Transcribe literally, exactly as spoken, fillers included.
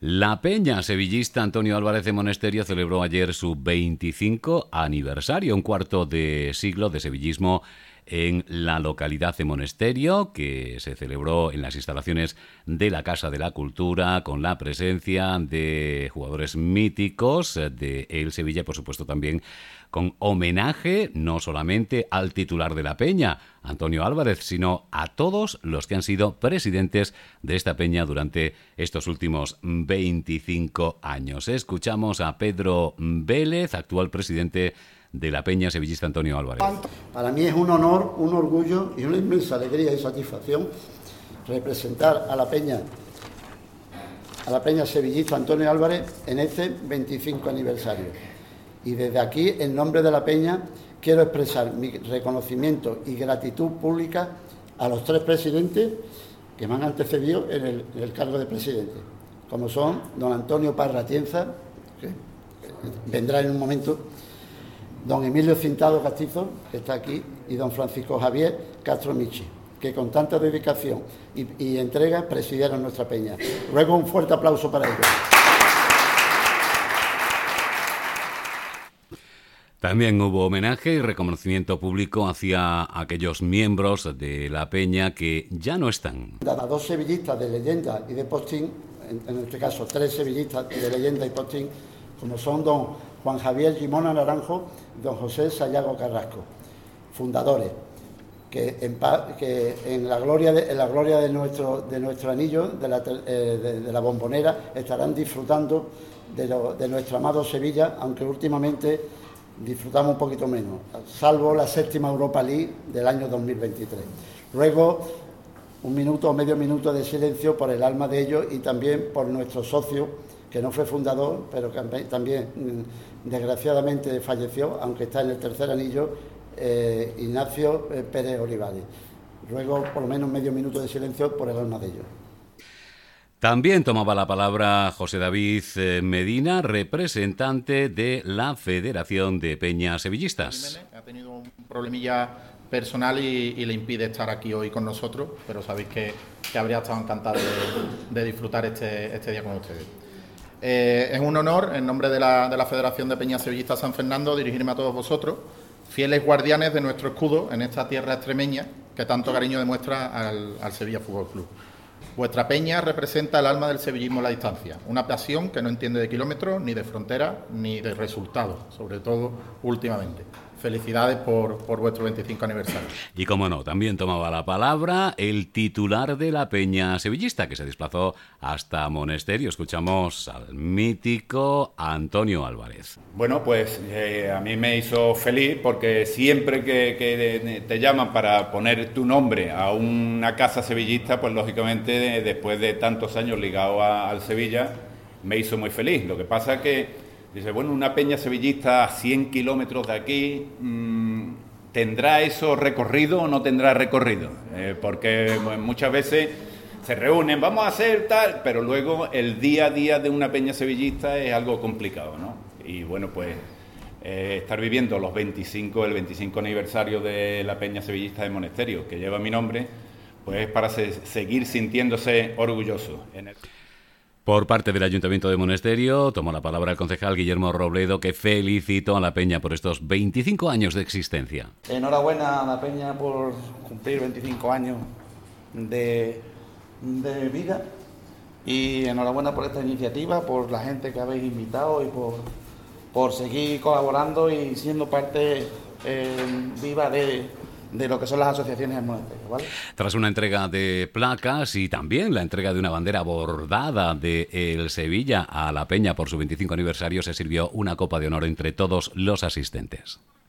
La peña sevillista Antonio Álvarez de Monesterio celebró ayer su veinticinco aniversario, un cuarto de siglo de sevillismo en la localidad de Monesterio, que se celebró en las instalaciones de la Casa de la Cultura, con la presencia de jugadores míticos de el Sevilla y, por supuesto, también con homenaje no solamente al titular de la peña, Antonio Álvarez, sino a todos los que han sido presidentes de esta peña durante estos últimos veinticinco años. Escuchamos a Pedro Vélez, actual presidente de la peña sevillista Antonio Álvarez. Para mí es un honor, un orgullo y una inmensa alegría y satisfacción representar a la peña, a la peña sevillista Antonio Álvarez en este veinticinco aniversario. Y desde aquí, en nombre de la peña, quiero expresar mi reconocimiento y gratitud pública a los tres presidentes que me han antecedido en el, en el cargo de presidente, como son don Antonio Parra Atienza, que vendrá en un momento, don Emilio Cintado Castizo, que está aquí, y don Francisco Javier Castro Michi, que con tanta dedicación y, y entrega presidieron nuestra peña. Ruego un fuerte aplauso para ellos. También hubo homenaje y reconocimiento público hacia aquellos miembros de la peña que ya no están. A dos sevillistas de leyenda y de postín, en, en este caso tres sevillistas de leyenda y postín, como son don Juan Javier Gimona Naranjo y don José Sayago Carrasco, fundadores, que en, paz, que en la gloria de, en la gloria de nuestro de nuestro anillo, de la, eh, de, de la Bombonera, estarán disfrutando de, lo, de nuestro amado Sevilla, aunque últimamente disfrutamos un poquito menos, salvo la séptima Europa League del año dos mil veintitrés. Ruego un minuto o medio minuto de silencio por el alma de ellos y también por nuestro socio, que no fue fundador, pero que también desgraciadamente falleció, aunque está en el tercer anillo, eh, Ignacio Pérez Olivares. Ruego por lo menos medio minuto de silencio por el alma de ellos. También tomaba la palabra José David Medina, representante de la Federación de Peñas Sevillistas. Ha tenido un problemilla personal y, y le impide estar aquí hoy con nosotros, pero sabéis que, que habría estado encantado de, de disfrutar este, este día con ustedes. Eh, es un honor, en nombre de la, de la Federación de Peñas Sevillistas San Fernando, dirigirme a todos vosotros, fieles guardianes de nuestro escudo en esta tierra extremeña que tanto cariño demuestra al, al Sevilla Fútbol Club. Vuestra peña representa el alma del sevillismo a la distancia, una pasión que no entiende de kilómetros, ni de fronteras, ni de resultados, sobre todo últimamente. Felicidades por, por vuestro veinticinco aniversario. Y como no, también tomaba la palabra el titular de la peña sevillista, que se desplazó hasta Monesterio. Escuchamos al mítico Antonio Álvarez. Bueno, pues eh, a mí me hizo feliz porque siempre que, que te llaman para poner tu nombre a una casa sevillista, pues lógicamente después de tantos años ligado a, al Sevilla, me hizo muy feliz. Lo que pasa es que dice, bueno, una peña sevillista a cien kilómetros de aquí, mmm, ¿tendrá eso recorrido o no tendrá recorrido? Eh, porque muchas veces se reúnen, vamos a hacer tal, pero luego el día a día de una peña sevillista es algo complicado, ¿no? Y bueno, pues eh, estar viviendo los veinticinco, el veinticinco aniversario de la peña sevillista de Monesterio, que lleva mi nombre, pues para se, seguir sintiéndose orgulloso. En el... Por parte del Ayuntamiento de Monesterio, tomó la palabra el concejal Guillermo Robledo, que felicitó a la peña por estos veinticinco años de existencia. Enhorabuena a la peña por cumplir veinticinco años de, de vida y enhorabuena por esta iniciativa, por la gente que habéis invitado y por, por seguir colaborando y siendo parte eh, viva de... de lo que son las asociaciones en Monesterio, ¿vale? Tras una entrega de placas y también la entrega de una bandera bordada de el Sevilla a la peña por su veinticinco aniversario, se sirvió una copa de honor entre todos los asistentes.